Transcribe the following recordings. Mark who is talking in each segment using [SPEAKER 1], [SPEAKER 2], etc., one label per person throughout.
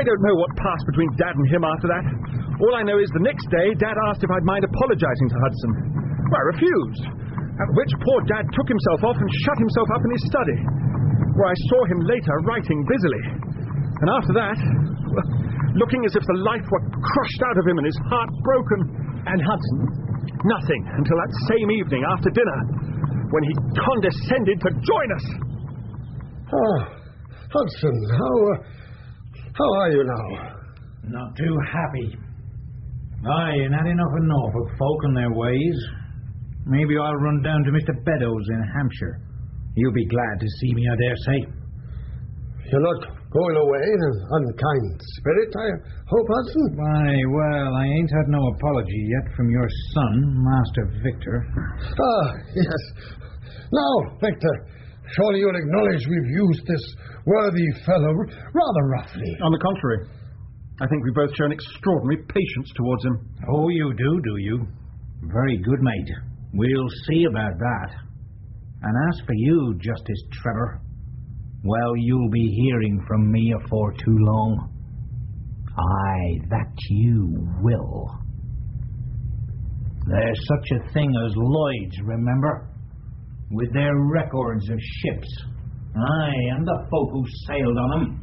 [SPEAKER 1] don't know what passed between Dad and him after that. All I know is the next day, Dad asked if I'd mind apologizing to Hudson. Well, I refused, at which poor Dad took himself off and shut himself up in his study, where I saw him later writing busily. And after that, well, looking as if the life were crushed out of him and his heart broken.
[SPEAKER 2] And Hudson?
[SPEAKER 1] Nothing until that same evening after dinner, when he condescended to join us.
[SPEAKER 3] Oh, Hudson, how are you now?
[SPEAKER 4] Not too happy. Aye, not enough of Norfolk folk and their ways. Maybe I'll run down to Mr. Beddoes in Hampshire. You'll be glad to see me, I dare say.
[SPEAKER 3] You're not going away in an unkind spirit, I hope, Hudson?
[SPEAKER 4] Why, well, I ain't had no apology yet from your son, Master Victor.
[SPEAKER 3] Ah, yes. Now, Victor, surely you'll acknowledge we've used this worthy fellow rather roughly.
[SPEAKER 1] On the contrary, I think we've both shown extraordinary patience towards him.
[SPEAKER 4] Oh, you do you? Very good, mate. We'll see about that. And as for you, Justice Trevor, well, you'll be hearing from me afore too long. Aye, that you will. There's such a thing as Lloyd's, remember? With their records of ships. Aye, and the folk who sailed on them.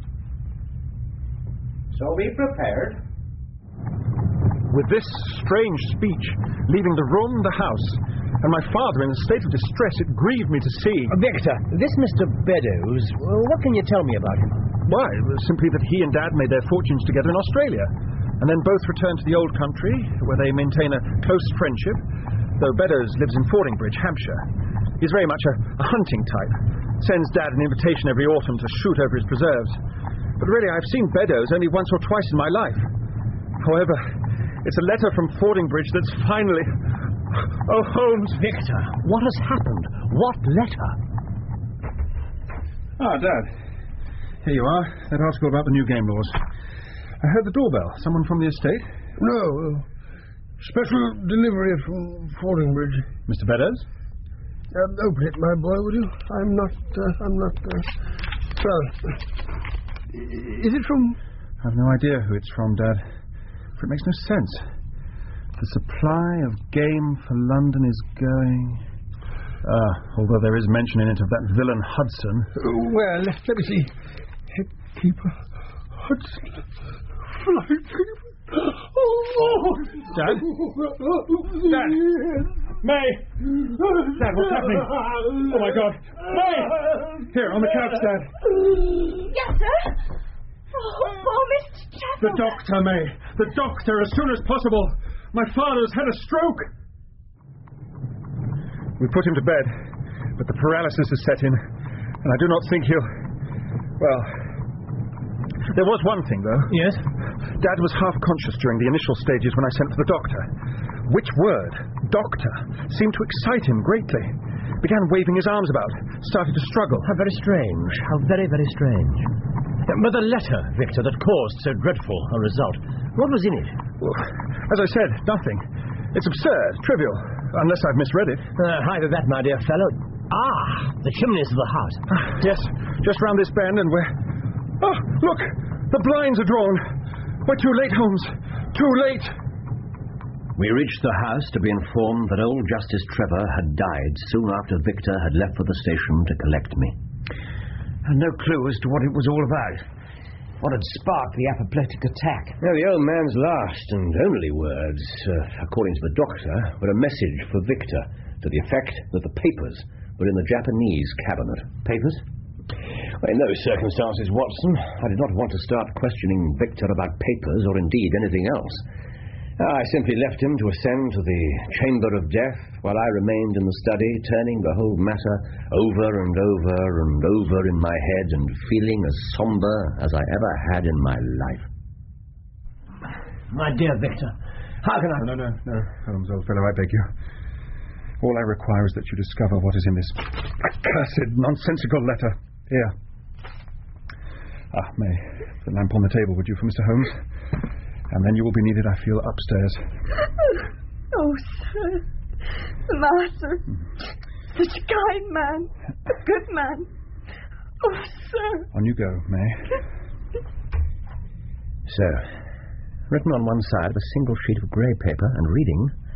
[SPEAKER 4] So be prepared.
[SPEAKER 1] With this strange speech, leaving the room, the house, and my father in a state of distress, it grieved me to see.
[SPEAKER 2] Victor, this Mr. Beddoes, what can you tell me about him?
[SPEAKER 1] Why, simply that he and Dad made their fortunes together in Australia, and then both returned to the old country, where they maintain a close friendship, though Beddoes lives in Fordingbridge, Hampshire. He's very much a hunting type, sends Dad an invitation every autumn to shoot over his preserves. But really, I've seen Beddoes only once or twice in my life. However, it's a letter from Fordingbridge that's finally... Oh, Holmes!
[SPEAKER 2] Victor, what has happened? What letter?
[SPEAKER 1] Ah, Dad. Here you are. That article about the new game laws. I heard the doorbell. Someone from the estate?
[SPEAKER 3] No. Special delivery from Fordingbridge.
[SPEAKER 1] Mr. Beddoes?
[SPEAKER 3] Open it, my boy, will you? I'm not... Well... Is it from...
[SPEAKER 1] I've no idea who it's from, Dad. For it makes no sense. The supply of game for London is going... although there is mention in it of that villain Hudson.
[SPEAKER 3] Well, let me see. Headkeeper Hudson. Flykeeper. Oh,
[SPEAKER 1] Dad? Dad? May! Dad, what's happening? Oh, my God. May! Here, on the couch, Dad.
[SPEAKER 5] Yes, sir? Oh, Mr. Trevor.
[SPEAKER 1] The doctor, May. The doctor, as soon as possible. My father's had a stroke. We put him to bed, but the paralysis has set in, and I do not think he'll... Well, there was one thing, though.
[SPEAKER 2] Yes?
[SPEAKER 1] Dad was half conscious during the initial stages when I sent for the doctor. Which word, doctor, seemed to excite him greatly. Began waving his arms about, started to struggle.
[SPEAKER 2] How very strange. How very, very strange. But the letter, Victor, that caused so dreadful a result, what was in it?
[SPEAKER 1] Well, as I said, nothing. It's absurd, trivial, unless I've misread it.
[SPEAKER 2] Either that, my dear fellow. The chimneys of the house.
[SPEAKER 1] Yes, just round this bend, and we're... Oh, look! The blinds are drawn. We're too late, Holmes. Too late.
[SPEAKER 6] We reached the house to be informed that old Justice Trevor had died soon after Victor had left for the station to collect me.
[SPEAKER 7] And no clue as to what it was all about. What had sparked the apoplectic attack?
[SPEAKER 6] Now, the old man's last and only words, according to the doctor, were a message for Victor, to the effect that the papers were in the Japanese cabinet.
[SPEAKER 7] Papers?
[SPEAKER 6] Well, in those circumstances, Watson, I did not want to start questioning Victor about papers or indeed anything else. I simply left him to ascend to the chamber of death while I remained in the study, turning the whole matter over and over and over in my head and feeling as somber as I ever had in my life.
[SPEAKER 2] My dear Victor, how can I...
[SPEAKER 1] No, Holmes, old fellow, I beg you. All I require is that you discover what is in this accursed, nonsensical letter. Here. May, the lamp on the table, would you, for Mr. Holmes? And then you will be needed, I feel, upstairs.
[SPEAKER 5] Oh, sir. The master. Such a kind man. A good man. Oh, sir.
[SPEAKER 1] On you go, May.
[SPEAKER 6] So, written on one side of a single sheet of grey paper and reading,